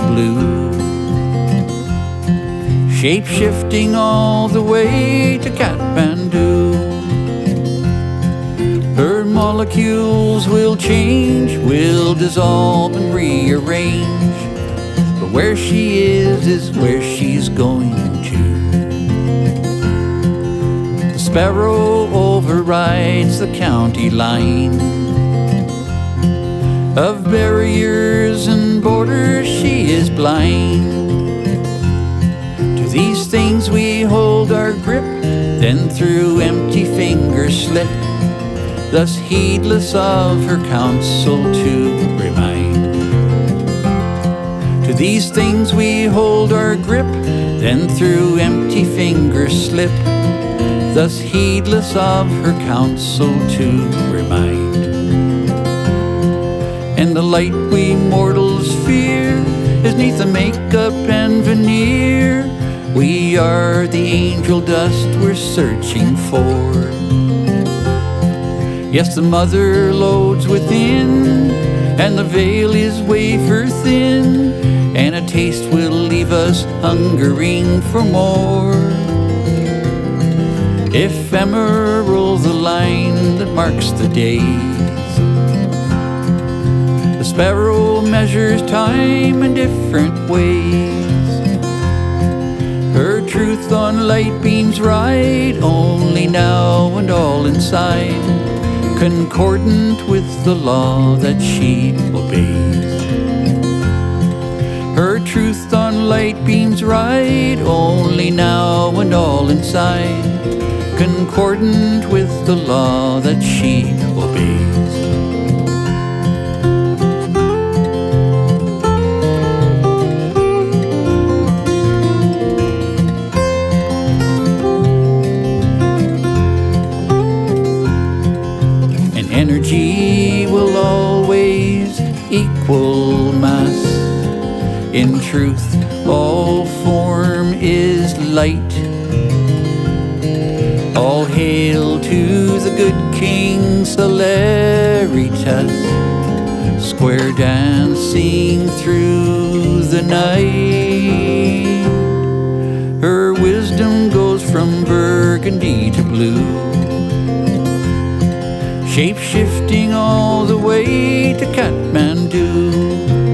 blue, shape-shifting all the way to Kathmandu. Her molecules will change, will dissolve and rearrange, but where she is where she's going to. The sparrow overrides the county line of barriers and borders. She is blind. To these things we hold our grip, then through empty fingers slip, thus heedless of her counsel to remind. To these things we hold our grip, then through empty fingers slip, thus heedless of her counsel to remind. And the light we mortals fear is neath the makeup and veneer. We are the angel dust we're searching for. Yes, the mother loads within, and the veil is wafer thin, and a taste will leave us hungering for more. Ephemeral the line that marks the days. The sparrow measures time in different ways. Her truth on light beams ride, only now and all inside, concordant with the law that she obeys. Her truth on light beams ride, only now and all inside, concordant with the law that she obeys. Energy will always equal mass. In truth, all form is light. All hail to the good King Celeritas, square dancing through the night. Her wisdom goes from burgundy to blue, shape-shifting all the way to Kathmandu.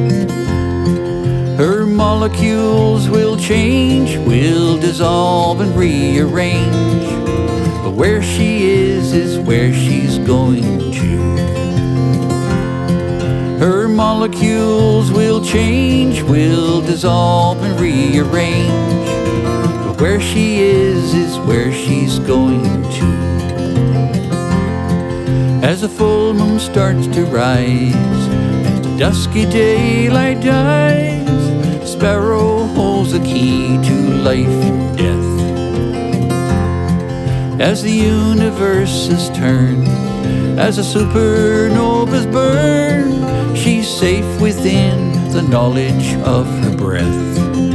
Her molecules will change, will dissolve and rearrange, but where she is where she's going to. Her molecules will change, will dissolve and rearrange, but where she is where she's going to. As the full moon starts to rise, as the dusky daylight dies, sparrow holds the key to life and death. As the universes turn, as the supernovas burn, she's safe within the knowledge of her breath.